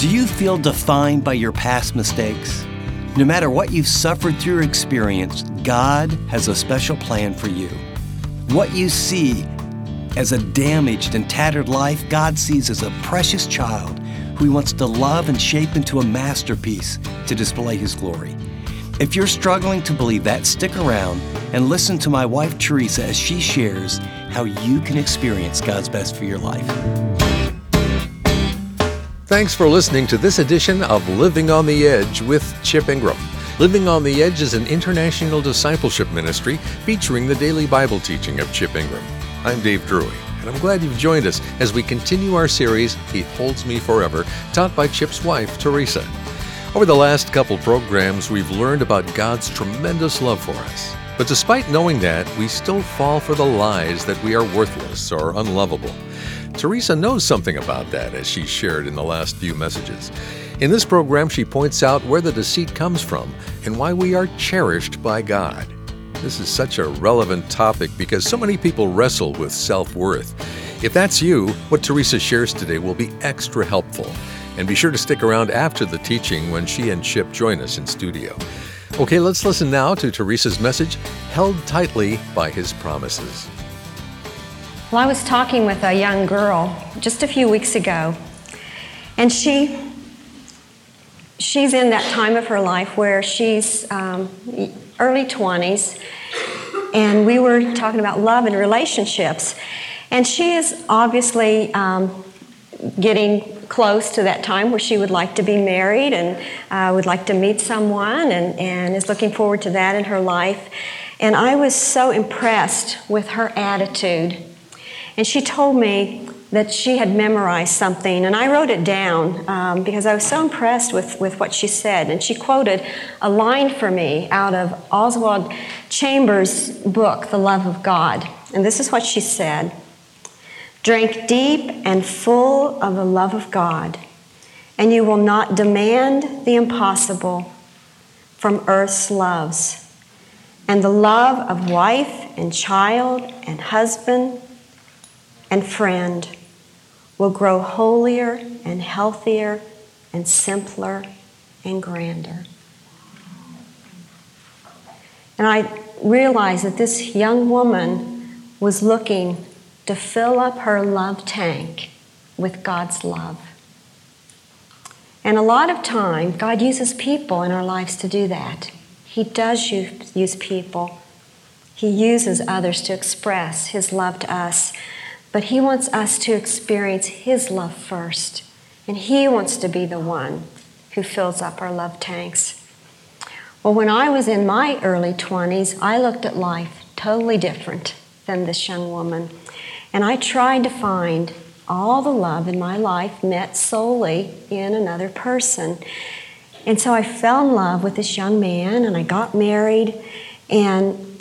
Do you feel defined by your past mistakes? No matter what you've suffered through or experienced, God has a special plan for you. What you see as a damaged and tattered life, God sees as a precious child who He wants to love and shape into a masterpiece to display His glory. If you're struggling to believe that, stick around and listen to my wife Teresa as she shares how you can experience God's best for your life. Thanks for listening to this edition of Living on the Edge with Chip Ingram. Living on the Edge is an international discipleship ministry featuring the daily Bible teaching of Chip Ingram. I'm Dave Drury, and I'm glad you've joined us as we continue our series, He Holds Me Forever, taught by Chip's wife, Teresa. Over the last couple programs, we've learned about God's tremendous love for us. But despite knowing that, we still fall for the lies that we are worthless or unlovable. Teresa knows something about that, as she shared in the last few messages. In this program, she points out where the deceit comes from and why we are cherished by God. This is such a relevant topic because so many people wrestle with self-worth. If that's you, what Teresa shares today will be extra helpful. And be sure to stick around after the teaching when she and Chip join us in studio. Okay, let's listen now to Teresa's message, Held Tightly by His Promises. Well, I was talking with a young girl just a few weeks ago, and she's in that time of her life where she's early 20s, and we were talking about love and relationships, and she is obviously getting close to that time where she would like to be married and would like to meet someone and is looking forward to that in her life. And I was so impressed with her attitude. And she told me that she had memorized something, and I wrote it down because I was so impressed with what she said. And she quoted a line for me out of Oswald Chambers' book, The Love of God. And this is what she said: "Drink deep and full of the love of God, and you will not demand the impossible from earth's loves. And the love of wife and child and husband and friend will grow holier and healthier and simpler and grander." And I realized that this young woman was looking to fill up her love tank with God's love. And a lot of time, God uses people in our lives to do that. He does use people. He uses others to express His love to us. But He wants us to experience His love first. And He wants to be the one who fills up our love tanks. Well, when I was in my early 20s, I looked at life totally different than this young woman. And I tried to find all the love in my life met solely in another person. And so I fell in love with this young man, and I got married, and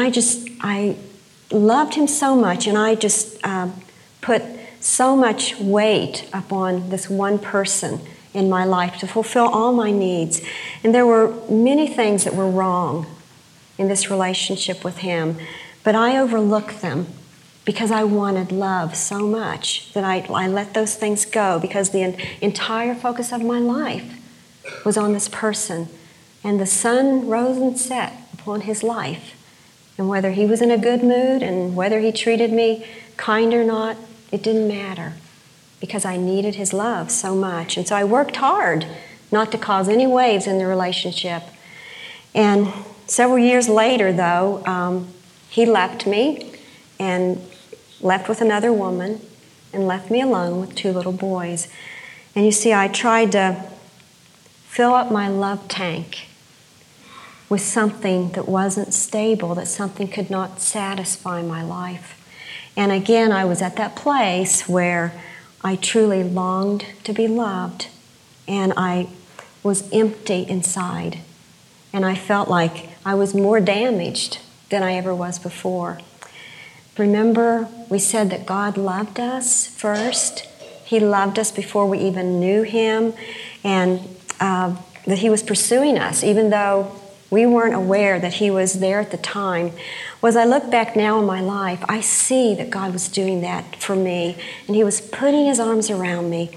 I loved him so much, and I just put so much weight upon this one person in my life to fulfill all my needs. And there were many things that were wrong in this relationship with him, but I overlooked them because I wanted love so much that I let those things go, because the entire focus of my life was on this person. And the sun rose and set upon his life. And whether he was in a good mood and whether he treated me kind or not, it didn't matter, because I needed his love so much. And so I worked hard not to cause any waves in the relationship. And several years later, though, he left me and left with another woman and left me alone with 2 little boys. And you see, I tried to fill up my love tank with something that wasn't stable, that something could not satisfy my life. And again, I was at that place where I truly longed to be loved, and I was empty inside. And I felt like I was more damaged than I ever was before. Remember, we said that God loved us first. He loved us before we even knew Him, and that He was pursuing us, even though we weren't aware that He was there at the time. Well, as I look back now in my life, I see that God was doing that for me, and He was putting His arms around me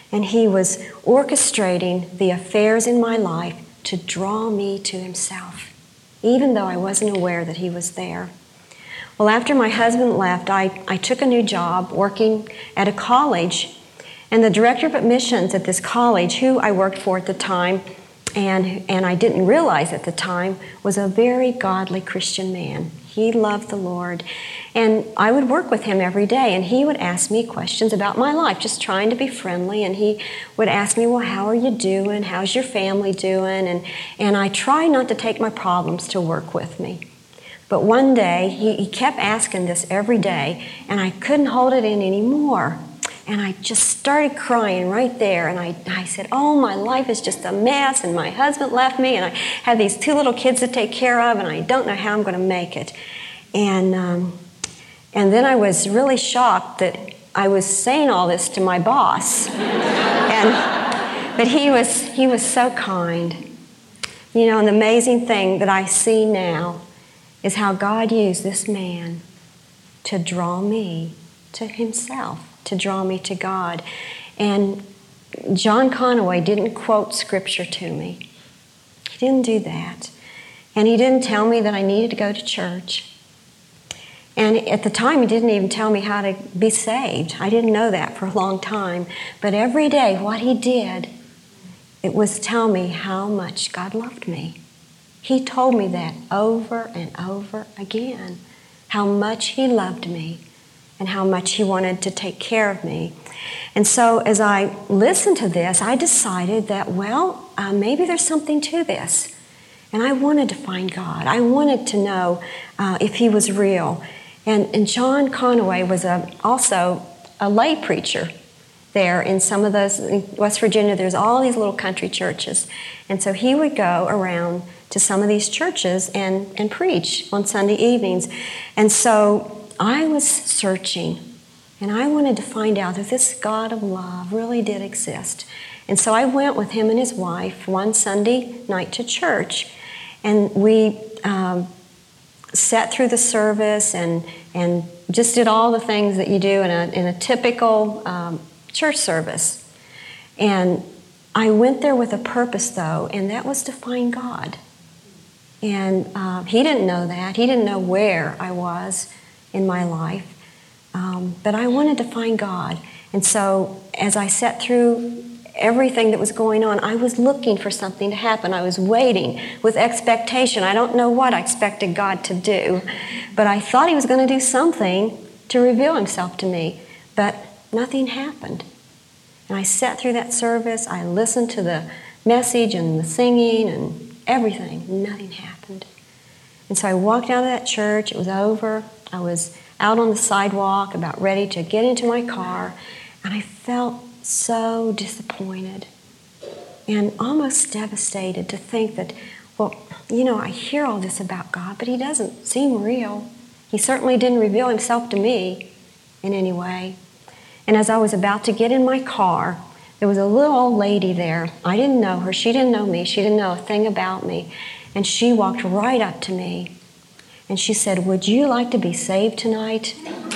And He was orchestrating the affairs in my life to draw me to Himself, even though I wasn't aware that He was there. Well, after my husband left, I took a new job working at a college. And the director of admissions at this college, who I worked for at the time, and I didn't realize at the time, was a very godly Christian man. He loved the Lord. And I would work with him every day, and he would ask me questions about my life, just trying to be friendly. And he would ask me, well, how are you doing? How's your family doing? And I try not to take my problems to work with me. But one day, he kept asking this every day, and I couldn't hold it in anymore. And I just started crying right there. And I said, oh, my life is just a mess, and my husband left me, and I have these 2 little kids to take care of, and I don't know how I'm going to make it. And then I was really shocked that I was saying all this to my boss. But he was so kind. You know, an amazing thing that I see now is how God used this man to draw me to Himself, to draw me to God. And John Conaway didn't quote Scripture to me. He didn't do that. And he didn't tell me that I needed to go to church. And at the time, he didn't even tell me how to be saved. I didn't know that for a long time. But every day, what he did, it was tell me how much God loved me. He told me that over and over again, how much He loved me and how much He wanted to take care of me. And so as I listened to this, I decided that, maybe there's something to this. And I wanted to find God. I wanted to know if He was real. And John Conaway was also a lay preacher there in some of those, in West Virginia, there's all these little country churches. And so he would go around to some of these churches and preach on Sunday evenings. And so I was searching, and I wanted to find out if this God of love really did exist. And so I went with him and his wife one Sunday night to church, and we sat through the service and just did all the things that you do in a typical church service. And I went there with a purpose, though, and that was to find God. And he didn't know that. He didn't know where I was in my life. But I wanted to find God. And so as I sat through everything that was going on, I was looking for something to happen. I was waiting with expectation. I don't know what I expected God to do, but I thought He was going to do something to reveal Himself to me. But nothing happened. And I sat through that service. I listened to the message and the singing and everything. Nothing happened. And so I walked out of that church. It was over. I was out on the sidewalk, about ready to get into my car, and I felt so disappointed and almost devastated to think that, I hear all this about God, but He doesn't seem real. He certainly didn't reveal Himself to me in any way. And as I was about to get in my car, there was a little old lady there. I didn't know her. She didn't know me. She didn't know a thing about me. And she walked right up to me. And she said, "Would you like to be saved tonight?"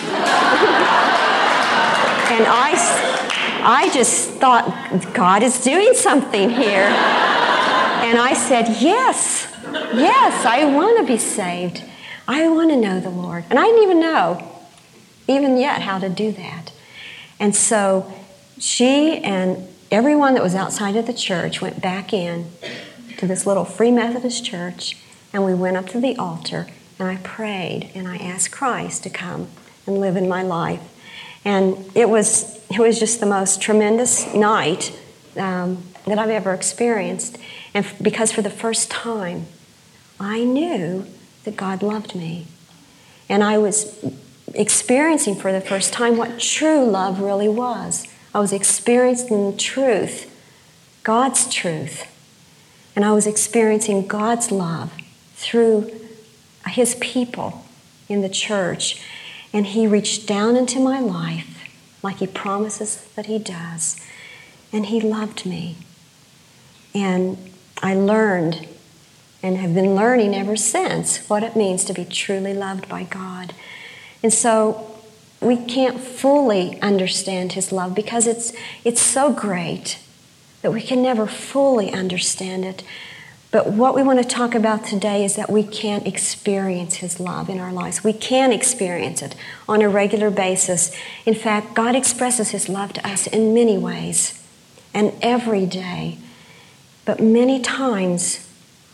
And I just thought, God is doing something here. And I said, yes, I want to be saved. I want to know the Lord. And I didn't even know, even yet, how to do that. And so she and everyone that was outside of the church went back in to this little Free Methodist church, and we went up to the altar, and I prayed, and I asked Christ to come and live in my life. And it was just the most tremendous night that I've ever experienced. And because for the first time, I knew that God loved me. And I was experiencing for the first time what true love really was. I was experiencing the truth, God's truth. And I was experiencing God's love through His people in the church. And He reached down into my life like He promises that He does. And He loved me. And I learned and have been learning ever since what it means to be truly loved by God. And so we can't fully understand His love because it's so great that we can never fully understand it. But what we want to talk about today is that we can experience His love in our lives. We can experience it on a regular basis. In fact, God expresses His love to us in many ways and every day. But many times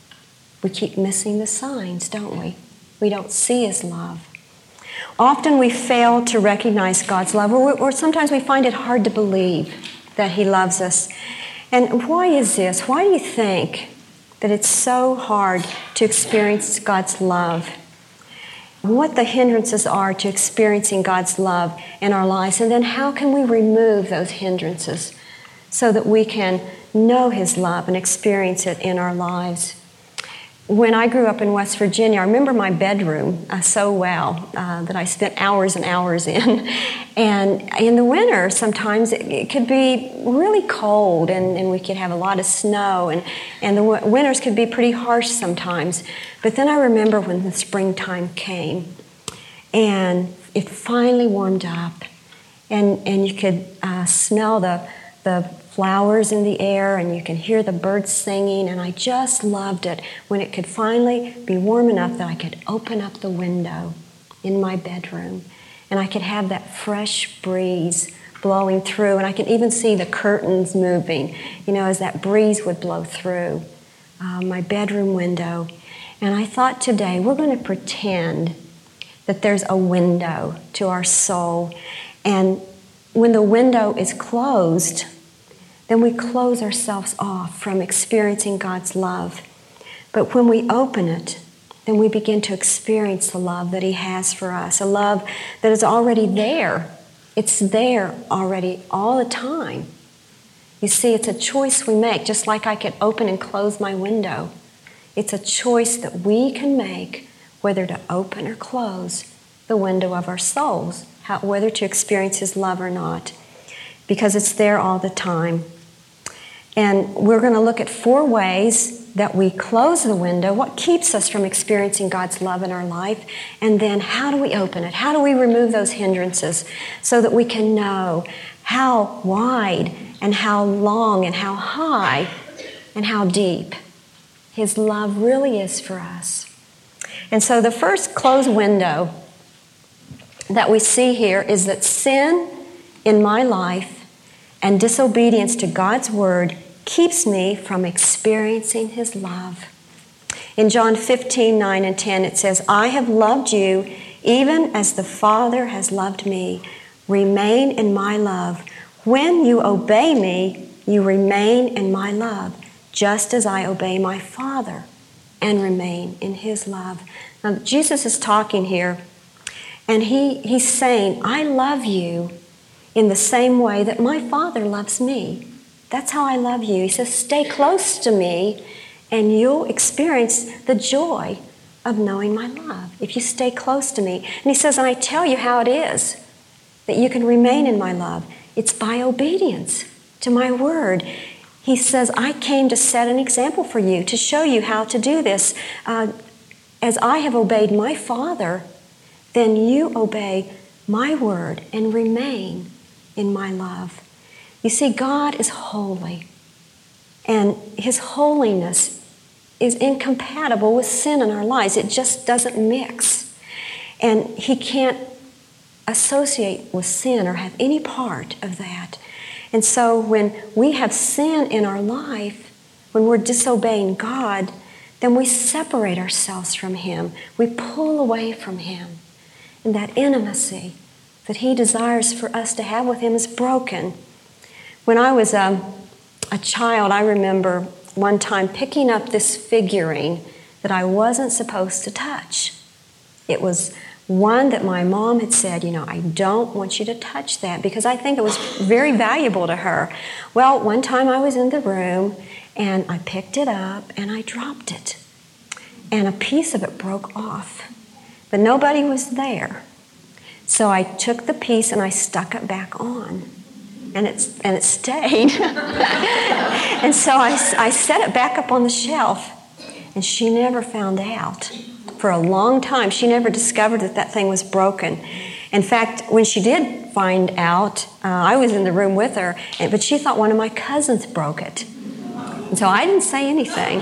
we keep missing the signs, don't we? We don't see His love. Often we fail to recognize God's love, or sometimes we find it hard to believe that He loves us. And why is this? Why do you think that it's so hard to experience God's love? What the hindrances are to experiencing God's love in our lives, and then how can we remove those hindrances so that we can know His love and experience it in our lives? When I grew up in West Virginia, I remember my bedroom so well that I spent hours and hours in. And in the winter, sometimes it could be really cold and we could have a lot of snow. And the winters could be pretty harsh sometimes. But then I remember when the springtime came and it finally warmed up. And you could smell the flowers in the air, and you can hear the birds singing, and I just loved it when it could finally be warm enough that I could open up the window in my bedroom, and I could have that fresh breeze blowing through, and I could even see the curtains moving, as that breeze would blow through my bedroom window. And I thought today we're going to pretend that there's a window to our soul, and when the window is closed, then we close ourselves off from experiencing God's love. But when we open it, then we begin to experience the love that He has for us, a love that is already there. It's there already all the time. You see, it's a choice we make, just like I could open and close my window. It's a choice that we can make whether to open or close the window of our souls, whether to experience His love or not, because it's there all the time. And we're going to look at 4 ways that we close the window, what keeps us from experiencing God's love in our life, and then how do we open it? How do we remove those hindrances so that we can know how wide and how long and how high and how deep His love really is for us? And so the first closed window that we see here is that sin in my life and disobedience to God's word keeps me from experiencing His love. In John 15:9 and 10, it says, I have loved you even as the Father has loved me. Remain in my love. When you obey me, you remain in my love, just as I obey my Father and remain in His love. Now, Jesus is talking here, and he's saying, I love you in the same way that my Father loves me. That's how I love you. He says, stay close to me and you'll experience the joy of knowing my love if you stay close to me. And He says, and I tell you how it is that you can remain in my love. It's by obedience to my word. He says, I came to set an example for you, to show you how to do this. As I have obeyed my Father, then you obey my word and remain in my love. You see, God is holy, and His holiness is incompatible with sin in our lives. It just doesn't mix. And He can't associate with sin or have any part of that. And so when we have sin in our life, when we're disobeying God, then we separate ourselves from Him. We pull away from Him. And that intimacy that He desires for us to have with Him is broken. When I was a child, I remember one time picking up this figurine that I wasn't supposed to touch. It was one that my mom had said, I don't want you to touch that because I think it was very valuable to her. Well, one time I was in the room and I picked it up and I dropped it. And a piece of it broke off. But nobody was there. So I took the piece and I stuck it back on. And it stayed. And so I set it back up on the shelf. And she never found out. For a long time, she never discovered that thing was broken. In fact, when she did find out, I was in the room with her, but she thought one of my cousins broke it. And so I didn't say anything.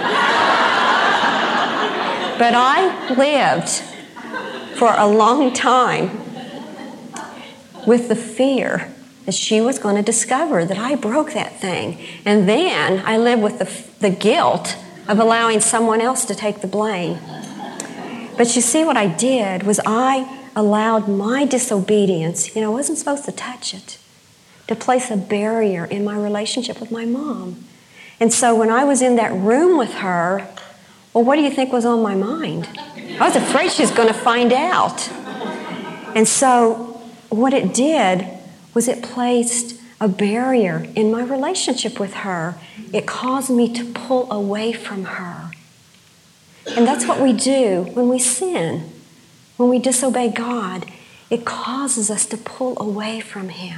But I lived for a long time with the fear that she was going to discover that I broke that thing. And then I lived with the guilt of allowing someone else to take the blame. But you see, what I did was I allowed my disobedience, I wasn't supposed to touch it, to place a barrier in my relationship with my mom. And so when I was in that room with her, well, what do you think was on my mind? I was afraid she was going to find out. And so what it did was it placed a barrier in my relationship with her. It caused me to pull away from her. And that's what we do when we sin. When we disobey God, it causes us to pull away from Him.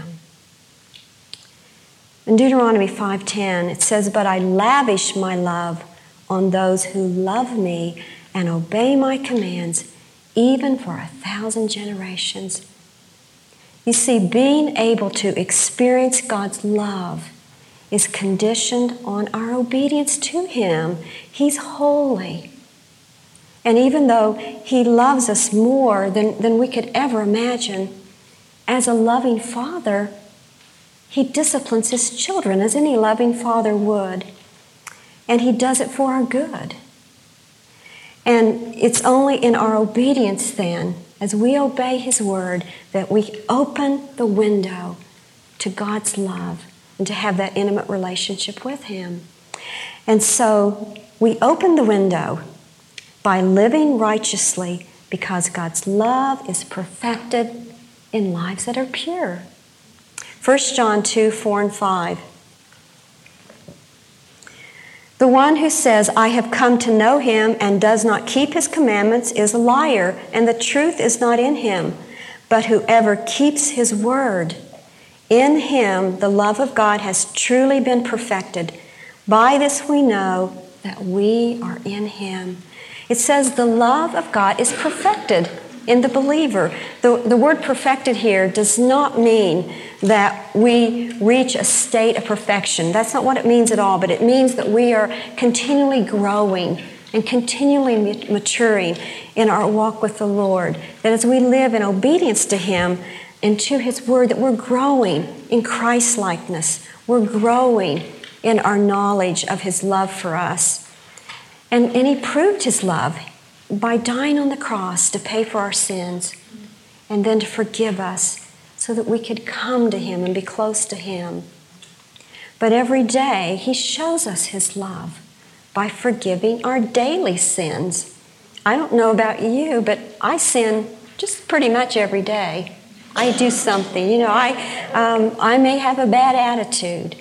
In Deuteronomy 5:10, it says, "But I lavish my love on those who love me and obey my commands, even for 1,000 generations." You see, being able to experience God's love is conditioned on our obedience to Him. He's holy. And even though He loves us more than we could ever imagine, as a loving Father, He disciplines His children as any loving father would. And He does it for our good. And it's only in our obedience then, as we obey His word, that we open the window to God's love and to have that intimate relationship with Him. And so we open the window by living righteously, because God's love is perfected in lives that are pure. 1 John 2:4 and 5. "The one who says, 'I have come to know Him,' and does not keep His commandments is a liar, and the truth is not in him. But whoever keeps His word, in him the love of God has truly been perfected. By this we know that we are in Him." It says the love of God is perfected in the believer. The word perfected here does not mean that we reach a state of perfection. That's not what it means at all, but it means that we are continually growing and continually maturing in our walk with the Lord. That as we live in obedience to Him and to His word, that we're growing in Christ-likeness. We're growing in our knowledge of His love for us. And He proved His love by dying on the cross to pay for our sins and then to forgive us so that we could come to Him and be close to Him. But every day He shows us His love by forgiving our daily sins. I don't know about you, but I sin just pretty much every day. I do something. I may have a bad attitude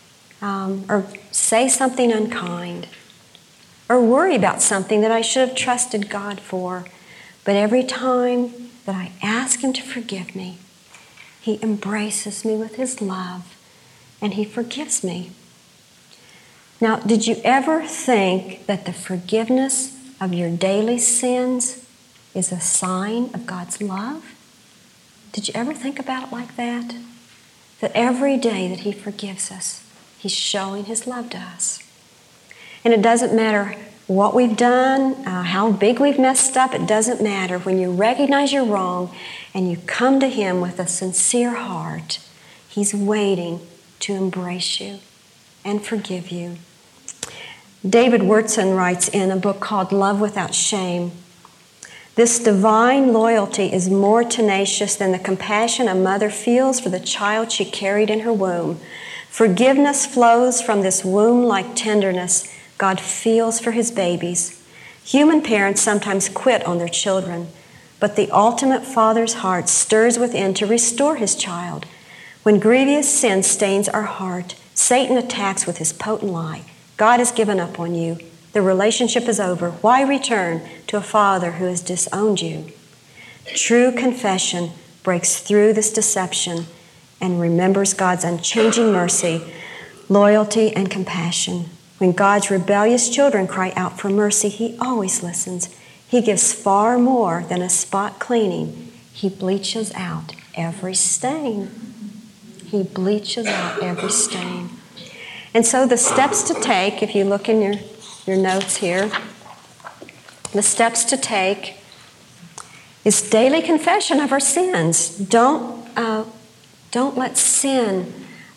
or say something unkind, or worry about something that I should have trusted God for. But every time that I ask Him to forgive me, He embraces me with His love and He forgives me. Now, did you ever think that the forgiveness of your daily sins is a sign of God's love? Did you ever think about it like that? That every day that He forgives us, He's showing His love to us. And it doesn't matter what we've done, how big we've messed up, it doesn't matter. When you recognize you're wrong and you come to Him with a sincere heart, He's waiting to embrace you and forgive you. David Wurtson writes in a book called Love Without Shame, "This divine loyalty is more tenacious than the compassion a mother feels for the child she carried in her womb. Forgiveness flows from this womb-like tenderness God feels for His babies. Human parents sometimes quit on their children, but the ultimate Father's heart stirs within to restore His child. When grievous sin stains our heart, Satan attacks with his potent lie. God has given up on you. The relationship is over. Why return to a father who has disowned you? True confession breaks through this deception and remembers God's unchanging mercy, loyalty, and compassion. When God's rebellious children cry out for mercy, He always listens. He gives far more than a spot cleaning. He bleaches out every stain. He bleaches out every stain. And so the steps to take, if you look in your notes here, the steps to take is daily confession of our sins. Don't let sin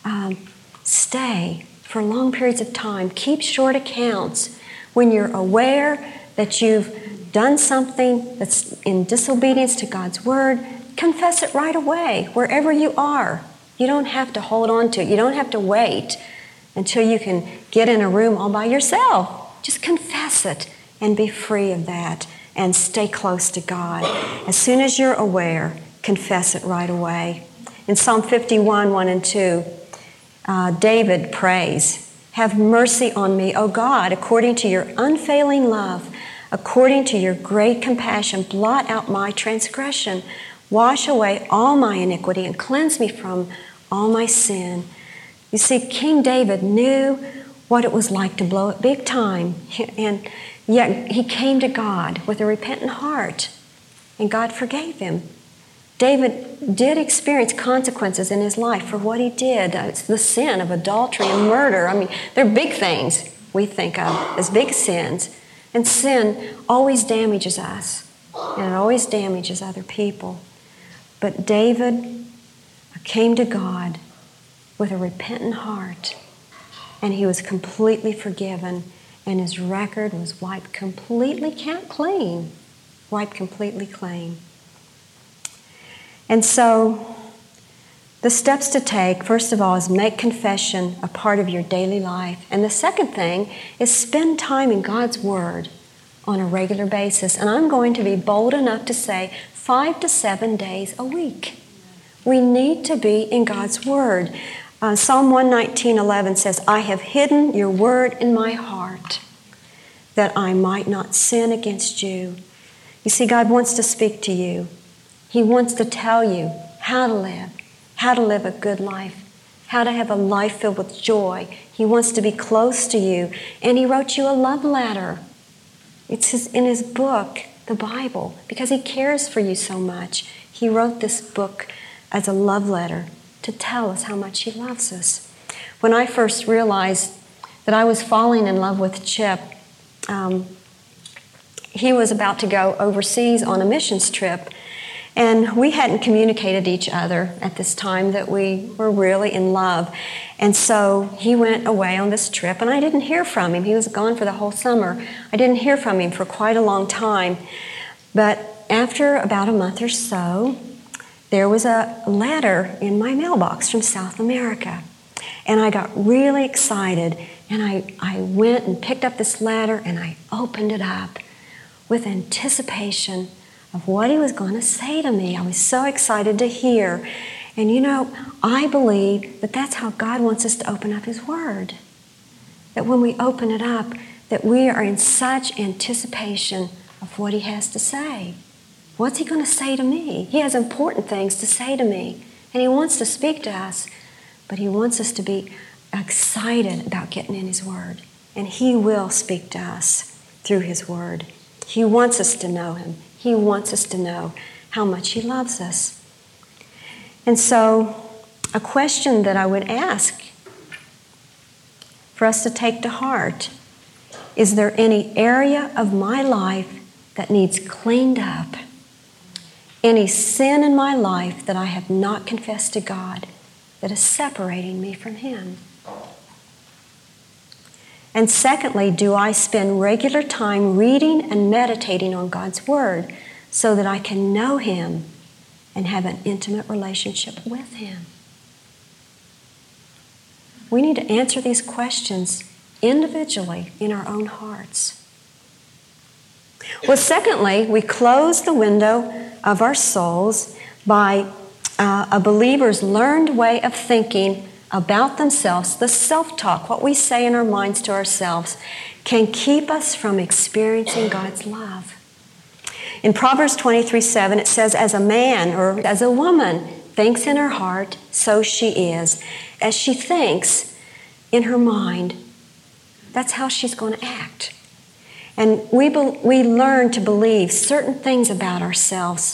stay for long periods of time. Keep short accounts. When you're aware that you've done something that's in disobedience to God's word, confess it right away, wherever you are. You don't have to hold on to it. You don't have to wait until you can get in a room all by yourself. Just confess it and be free of that and stay close to God. As soon as you're aware, confess it right away. In Psalm 51, 1 and 2, David prays, "Have mercy on me, O God, according to your unfailing love, according to your great compassion, blot out my transgression. Wash away all my iniquity and cleanse me from all my sin." You see, King David knew what it was like to blow it big time, and yet he came to God with a repentant heart, and God forgave him. David did experience consequences in his life for what he did. It's the sin of adultery and murder. I mean, they're big things we think of as big sins. And sin always damages us, and it always damages other people. But David came to God with a repentant heart, and he was completely forgiven, and his record was wiped completely clean. Wiped completely clean. And so, the steps to take, first of all, is make confession a part of your daily life. And the second thing is spend time in God's Word on a regular basis. And I'm going to be bold enough to say 5 to 7 days a week. We need to be in God's Word. Psalm 119:11 says, "I have hidden your word in my heart that I might not sin against you." You see, God wants to speak to you. He wants to tell you how to live a good life, how to have a life filled with joy. He wants to be close to you, and He wrote you a love letter. It's in His book, the Bible, because He cares for you so much. He wrote this book as a love letter to tell us how much He loves us. When I first realized that I was falling in love with Chip, he was about to go overseas on a missions trip, and we hadn't communicated each other at this time that we were really in love. And so he went away on this trip, and I didn't hear from him. He was gone for the whole summer. I didn't hear from him for quite a long time. But after about a month or so, there was a letter in my mailbox from South America. And I got really excited, and I went and picked up this letter, and I opened it up with anticipation of what he was going to say to me. I was so excited to hear. And you know, I believe that that's how God wants us to open up His Word. That when we open it up, that we are in such anticipation of what He has to say. What's He going to say to me? He has important things to say to me. And He wants to speak to us. But He wants us to be excited about getting in His Word. And He will speak to us through His Word. He wants us to know Him. He wants us to know how much He loves us. And so, a question that I would ask for us to take to heart, is there any area of my life that needs cleaned up? Any sin in my life that I have not confessed to God that is separating me from Him? And secondly, do I spend regular time reading and meditating on God's Word so that I can know Him and have an intimate relationship with Him? We need to answer these questions individually in our own hearts. Well, secondly, we close the window of our souls by a believer's learned way of thinking about themselves. The self-talk, what we say in our minds to ourselves, can keep us from experiencing God's love. In Proverbs 23:7, it says, "As a man or as a woman thinks in her heart, so she is." As she thinks in her mind, that's how she's going to act. And we learn to believe certain things about ourselves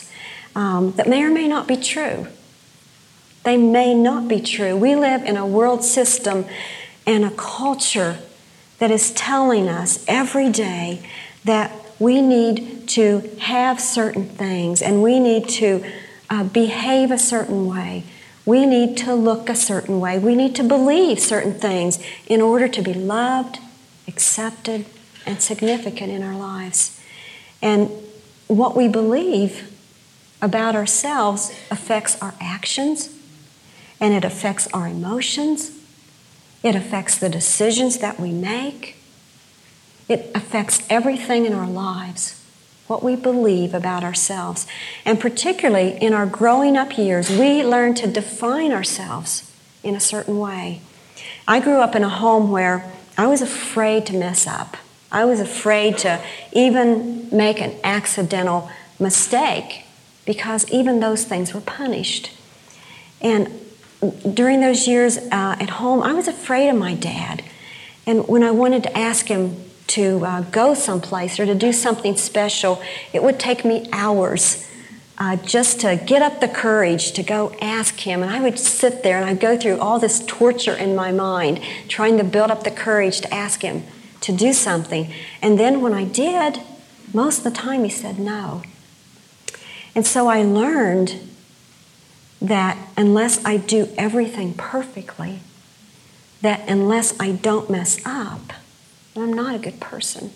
that may or may not be true. They may not be true. We live in a world system and a culture that is telling us every day that we need to have certain things and we need to behave a certain way. We need to look a certain way. We need to believe certain things in order to be loved, accepted, and significant in our lives. And what we believe about ourselves affects our actions, and it affects our emotions. It affects the decisions that we make. It affects everything in our lives, what we believe about ourselves. And particularly in our growing up years, we learn to define ourselves in a certain way. I grew up in a home where I was afraid to mess up. I was afraid to even make an accidental mistake because even those things were punished. And during those years at home, I was afraid of my dad. And when I wanted to ask him to go someplace or to do something special, it would take me hours just to get up the courage to go ask him. And I would sit there and I'd go through all this torture in my mind, trying to build up the courage to ask him to do something. And then when I did, most of the time he said no. And so I learned that unless I do everything perfectly, that unless I don't mess up, I'm not a good person.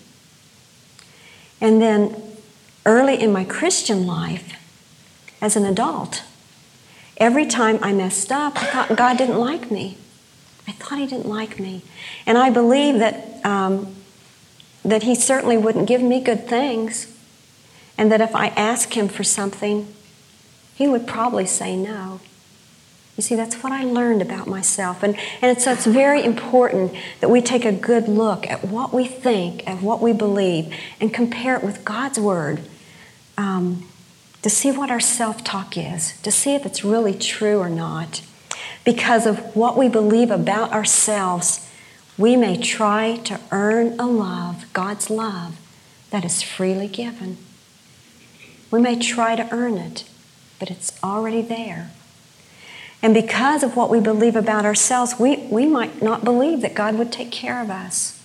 And then early in my Christian life, as an adult, every time I messed up, I thought God didn't like me. I thought He didn't like me. And I believe that that He certainly wouldn't give me good things, and that if I asked Him for something, He would probably say no. You see, that's what I learned about myself. And so it's very important that we take a good look at what we think, at what we believe, and compare it with God's Word to see what our self-talk is, to see if it's really true or not. Because of what we believe about ourselves, we may try to earn a love, God's love, that is freely given. We may try to earn it, but it's already there. And because of what we believe about ourselves, we might not believe that God would take care of us.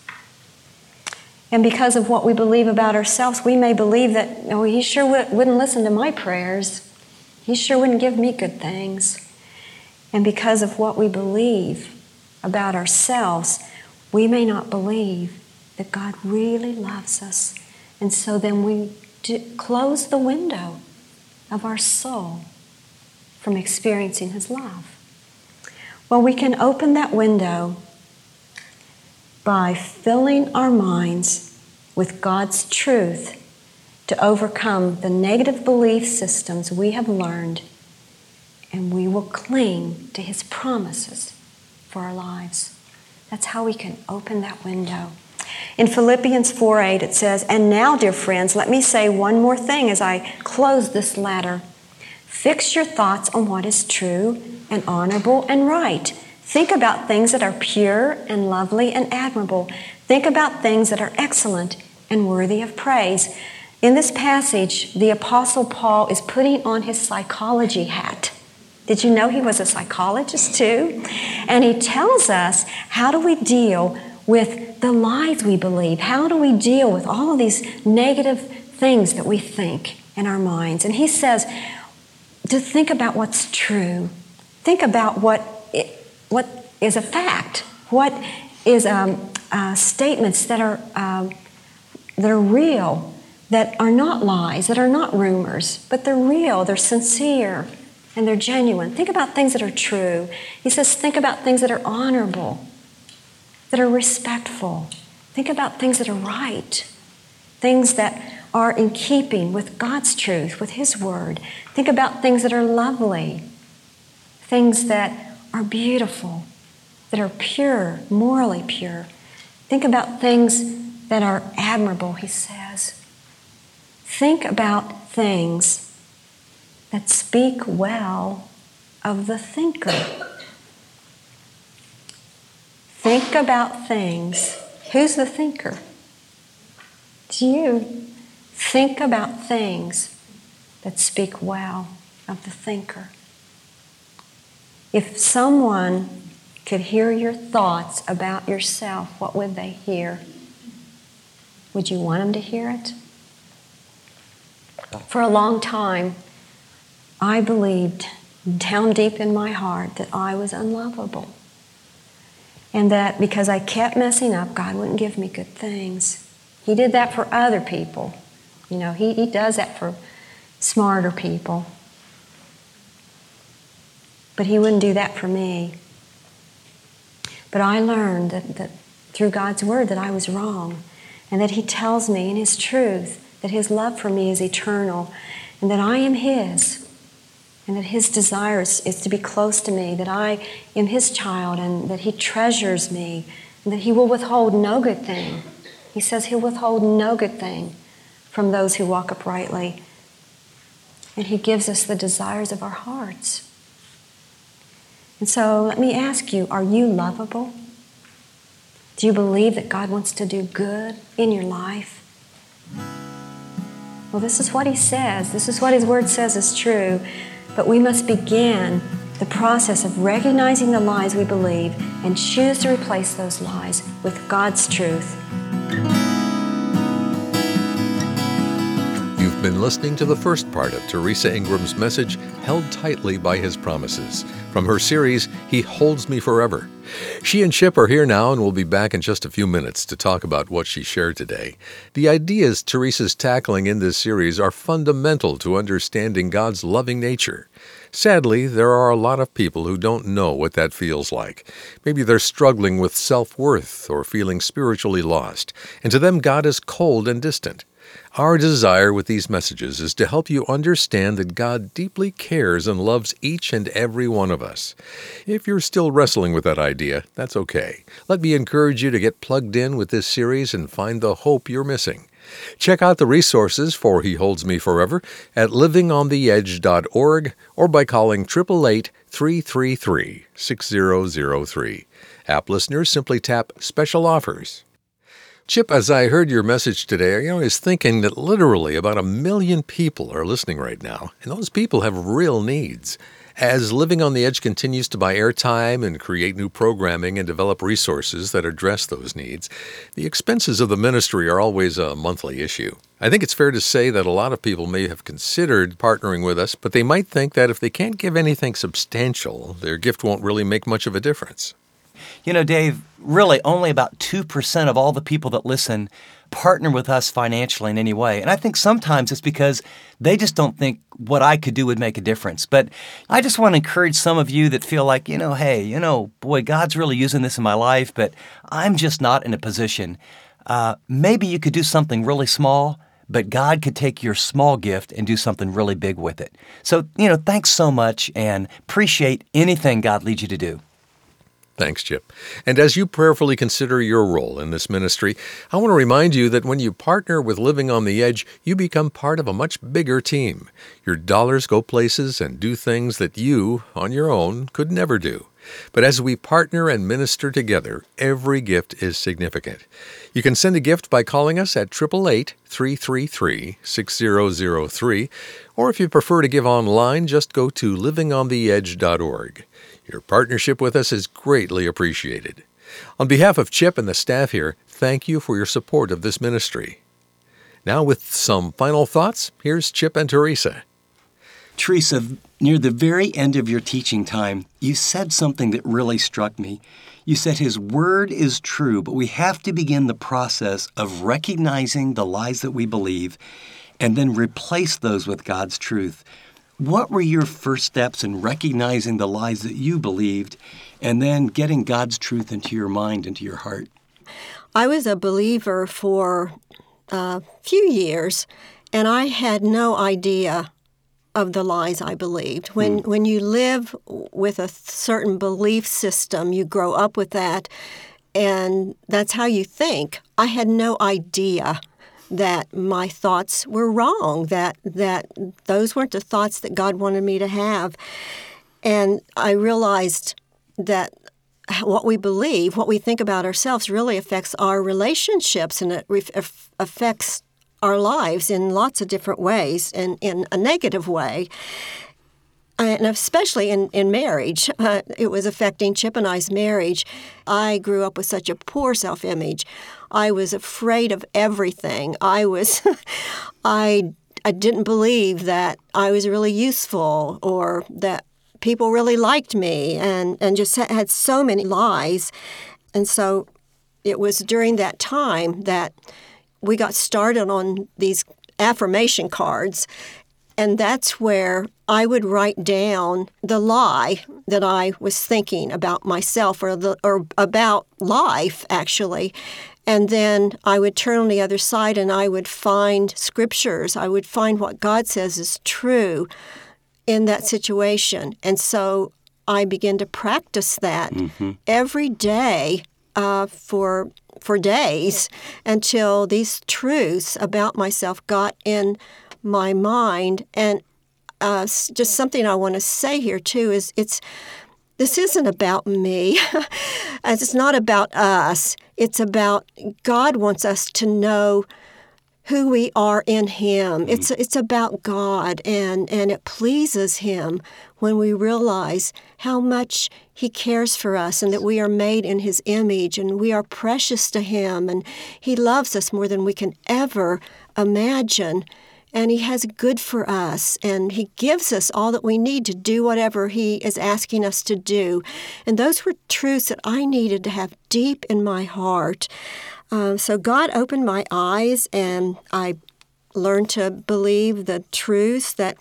And because of what we believe about ourselves, we may believe that, oh, He sure wouldn't listen to my prayers. He sure wouldn't give me good things. And because of what we believe about ourselves, we may not believe that God really loves us. And so then we close the window of our soul from experiencing His love. Well, we can open that window by filling our minds with God's truth to overcome the negative belief systems we have learned, and we will cling to His promises for our lives. That's how we can open that window. In Philippians 4:8 it says, "And now, dear friends, let me say one more thing as I close this letter. Fix your thoughts on what is true and honorable and right. Think about things that are pure and lovely and admirable. Think about things that are excellent and worthy of praise." In this passage, the Apostle Paul is putting on his psychology hat. Did you know he was a psychologist too? And he tells us, how do we deal with the lies we believe? How do we deal with all of these negative things that we think in our minds? And he says to think about what's true. Think about what is a fact. What is statements that are real, that are not lies, that are not rumors, but they're real, they're sincere, and they're genuine. Think about things that are true. He says think about things that are honorable, that are respectful. Think about things that are right, things that are in keeping with God's truth, with His Word. Think about things that are lovely, things that are beautiful, that are pure, morally pure. Think about things that are admirable, he says. Think about things that speak well of the thinker. Think about things. Who's the thinker? It's you. Think about things that speak well of the thinker. If someone could hear your thoughts about yourself, what would they hear? Would you want them to hear it? For a long time, I believed down deep in my heart that I was unlovable. And that because I kept messing up, God wouldn't give me good things. He did that for other people. You know, he does that for smarter people. But he wouldn't do that for me. But I learned that through God's Word that I was wrong, and that He tells me in His truth that His love for me is eternal, and that I am His, and that His desire is to be close to me, that I am His child, and that He treasures me, and that He will withhold no good thing. He says He'll withhold no good thing from those who walk uprightly. And He gives us the desires of our hearts. And so let me ask you, are you lovable? Do you believe that God wants to do good in your life? Well, this is what He says. This is what His Word says is true. But we must begin the process of recognizing the lies we believe and choose to replace those lies with God's truth. You've been listening to the first part of Teresa Ingram's message, Held Tightly by His Promises, from her series, He Holds Me Forever. She and Chip are here now and will be back in just a few minutes to talk about what she shared today. The ideas Teresa's tackling in this series are fundamental to understanding God's loving nature. Sadly, there are a lot of people who don't know what that feels like. Maybe they're struggling with self-worth or feeling spiritually lost, and to them God is cold and distant. Our desire with these messages is to help you understand that God deeply cares and loves each and every one of us. If you're still wrestling with that idea, that's okay. Let me encourage you to get plugged in with this series and find the hope you're missing. Check out the resources for He Holds Me Forever at livingontheedge.org or by calling 888-333-6003. App listeners simply tap Special Offers. Chip, as I heard your message today, I was thinking that literally about 1 million people are listening right now, and those people have real needs. As Living on the Edge continues to buy airtime and create new programming and develop resources that address those needs, the expenses of the ministry are always a monthly issue. I think it's fair to say that a lot of people may have considered partnering with us, but they might think that if they can't give anything substantial, their gift won't really make much of a difference. You know, Dave, really only about 2% of all the people that listen partner with us financially in any way. And I think sometimes it's because they just don't think what I could do would make a difference. But I just want to encourage some of you that feel like, hey, boy, God's really using this in my life, but I'm just not in a position. Maybe you could do something really small, but God could take your small gift and do something really big with it. So, thanks so much and appreciate anything God leads you to do. Thanks, Chip. And as you prayerfully consider your role in this ministry, I want to remind you that when you partner with Living on the Edge, you become part of a much bigger team. Your dollars go places and do things that you, on your own, could never do. But as we partner and minister together, every gift is significant. You can send a gift by calling us at 888-333-6003, or if you prefer to give online, just go to livingontheedge.org. Your partnership with us is greatly appreciated. On behalf of Chip and the staff here, thank you for your support of this ministry. Now with some final thoughts, here's Chip and Teresa. Teresa, near the very end of your teaching time, you said something that really struck me. You said His Word is true, but we have to begin the process of recognizing the lies that we believe and then replace those with God's truth. What were your first steps in recognizing the lies that you believed and then getting God's truth into your mind, into your heart? I was a believer for a few years, and I had no idea of the lies I believed. When you live with a certain belief system, you grow up with that, and that's how you think. I had no idea that my thoughts were wrong, that those weren't the thoughts that God wanted me to have. And I realized that what we believe, what we think about ourselves really affects our relationships, and it affects our lives in lots of different ways, and in a negative way. And especially in marriage. It was affecting Chip and I's marriage. I grew up with such a poor self-image. I was afraid of everything. I didn't believe that I was really useful or that people really liked me, and just had so many lies. And so it was during that time that we got started on these affirmation cards. And that's where I would write down the lie that I was thinking about myself or about life, actually. And then I would turn on the other side and I would find scriptures. I would find what God says is true in that situation. And so I began to practice that every day for days until these truths about myself got in my mind. And just something I want to say here too is this isn't about me. It's not about us. It's about God wants us to know who we are in Him. It's about God, and it pleases Him when we realize how much He cares for us and that we are made in His image and we are precious to Him, and He loves us more than we can ever imagine. And He has good for us, and He gives us all that we need to do whatever He is asking us to do. And those were truths that I needed to have deep in my heart. So God opened my eyes, and I learned to believe the truths that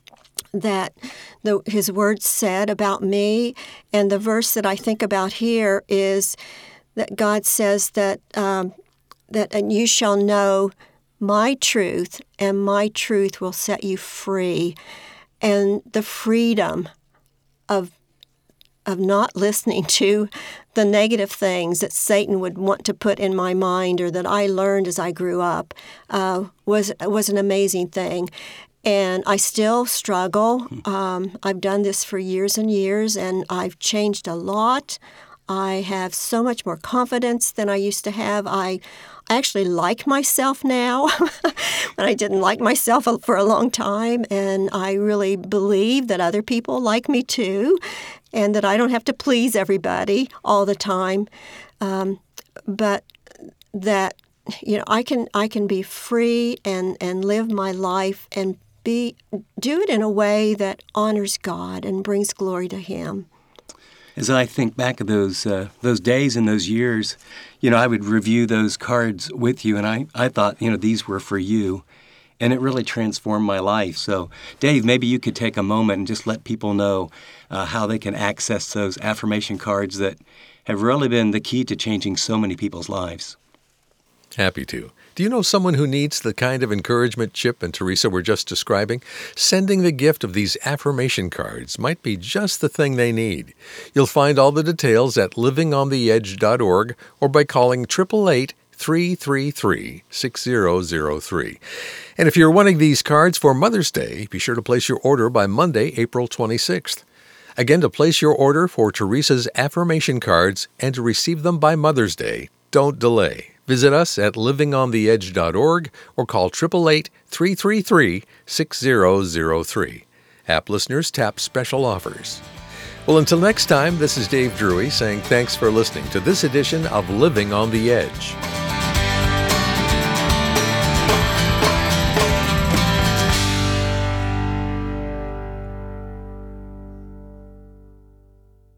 His Word said about me. And the verse that I think about here is that God says that and you shall know my truth, and my truth will set you free. And the freedom of not listening to the negative things that Satan would want to put in my mind or that I learned as I grew up was an amazing thing. And I still struggle. I've done this for years and years, and I've changed a lot. I have so much more confidence than I used to have. I actually like myself now, but I didn't like myself for a long time, and I really believe that other people like me too, and that I don't have to please everybody all the time, but that I can be free and live my life and do it in a way that honors God and brings glory to Him. As I think back of those days and those years, I would review those cards with you, and I thought, these were for you, and it really transformed my life. So, Dave, maybe you could take a moment and just let people know how they can access those affirmation cards that have really been the key to changing so many people's lives. Happy to. Do you know someone who needs the kind of encouragement Chip and Teresa were just describing? Sending the gift of these affirmation cards might be just the thing they need. You'll find all the details at livingontheedge.org or by calling 888-333-6003. And if you're wanting these cards for Mother's Day, be sure to place your order by Monday, April 26th. Again, to place your order for Teresa's affirmation cards and to receive them by Mother's Day, don't delay. Visit us at livingontheedge.org or call 888-333-6003. App listeners tap special offers. Well, until next time, this is Dave Drury saying thanks for listening to this edition of Living on the Edge.